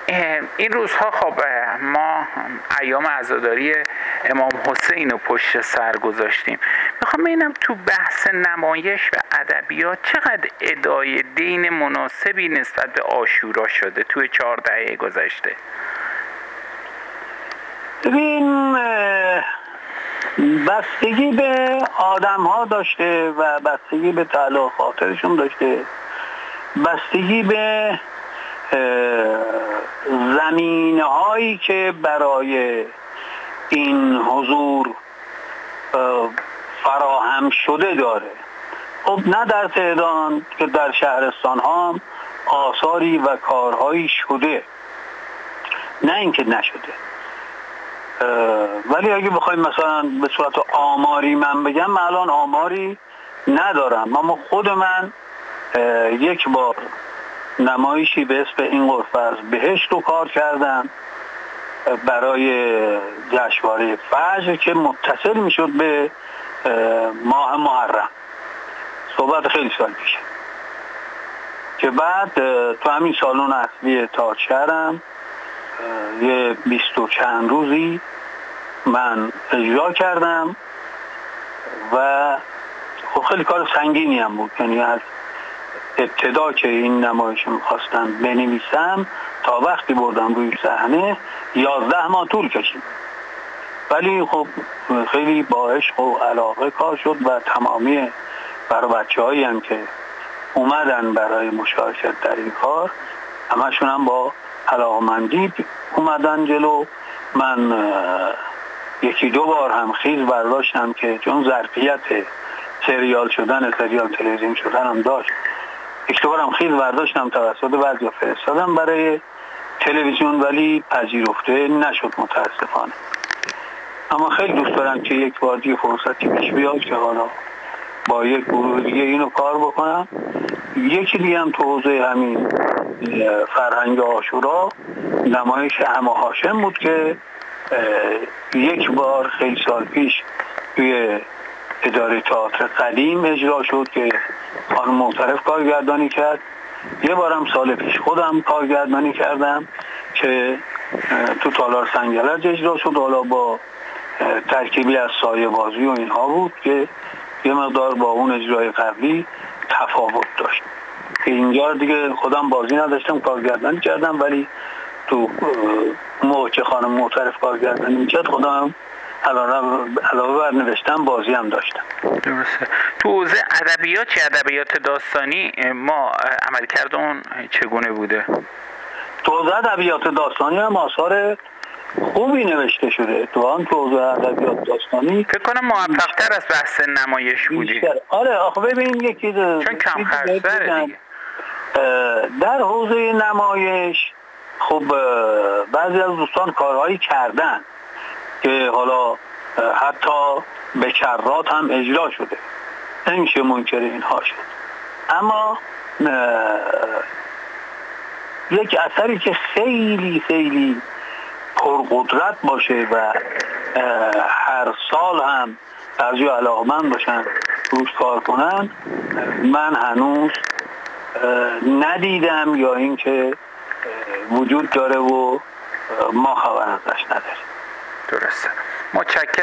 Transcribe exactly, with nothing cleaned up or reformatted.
این روزها خب ما ایام عزاداری امام حسین رو پشت سر گذاشتیم. میخوام ببینم تو بحث نمایش و ادبیات چقدر ادای دین مناسبی نسبت به عاشورا شده توی چهار دهه گذشته؟ ببین، بستگی به آدم ها داشته و بستگی به تعلق خاطرشون داشته، بستگی به زمینه هایی که برای این حضور فراهم شده داره. خب نه در تهران که در شهرستان ها هم آثاری و کارهایی شده، نه اینکه نشده. ولی اگه بخوایم مثلا به صورت آماری من بگم، من الان آماری ندارم، اما خود من یک بار نمایشی به اسم این غرفه از بهشت رو کار کردم برای جشنواره فجر که متصل میشد به ماه محرم، صحبت خیلی سال پیشه، که بعد تو همین سالن اصلی تاج شهرم یه بیست و چند روزی من اجرا کردم و خب خیلی کار سنگینی هم بود. یعنی از ابتدا که این نمایش میخواستم بنویسم تا وقتی بردم روی صحنه یازده ماه طول کشید، ولی خب خیلی با عشق و علاقه کار شد و تمامی برای بچه هایی هم که اومدن برای مشارکت در این کار همشون هم با علاقمندی اومدن جلو. من یکی دو بار هم خیز برداشتم که چون ظرفیت سریال شدن سریال تلویزیون شدن هم داشت، یک دو بار هم خیز برداشتم توسط بعضی فرستادم برای تلویزیون، ولی پذیرفته نشد متاسفانه. اما خیلی دوست دارم که یک بار دیگه فرصتی پیش بیاد که حالا با یک گروه دیگه اینو کار بکنم. یکی دیگه هم تو حوزه همین فرهنگ عاشورا نمایش همه هاشم بود که یک بار خیلی سال پیش توی اداره تئاتر قدیم اجرا شد که خانم معترف کارگردانی کرد. یه بارم سال پیش خودم کارگردانی کردم که تو تالار سنگلج اجرا شد، حالا با ترکیبی از سایه بازی و اینها بود که یه مقدار با اون اجرای قبلی تفاوت داشت. اینجا دیگه خودم بازی نداشتم، کارگردانی کردم، ولی تو موقع که خانم معترف کارگردانی میکرد خودم علاوه بر نوشتم بازی هم داشتم. درسته. تو حوزه ادبیات چه ادبیات داستانی ما عملکرد اون چگونه بوده؟ تو حوزه ادبیات داستانی هم آثار خوبی نوشته شده. تو هم تو حوزه ادبیات داستانی فکر کنم موفق‌تر از بحث نمایش بودی. آره آخه ببین یکی چون کم خرج‌تره دیگه. در حوزه نمایش خب بعضی از دوستان کارهایی کردن که حالا حتی به کرات هم اجرا شده، نمیشه منکر اینها شد. اما یک اثری که خیلی خیلی پرقدرت باشه و هر سال هم بعضی علاقمند باشن روش کار کنن، من هنوز ندیدم یا اینکه وجود داره و ما خبر ازش نداریم. درسته. متشکرم.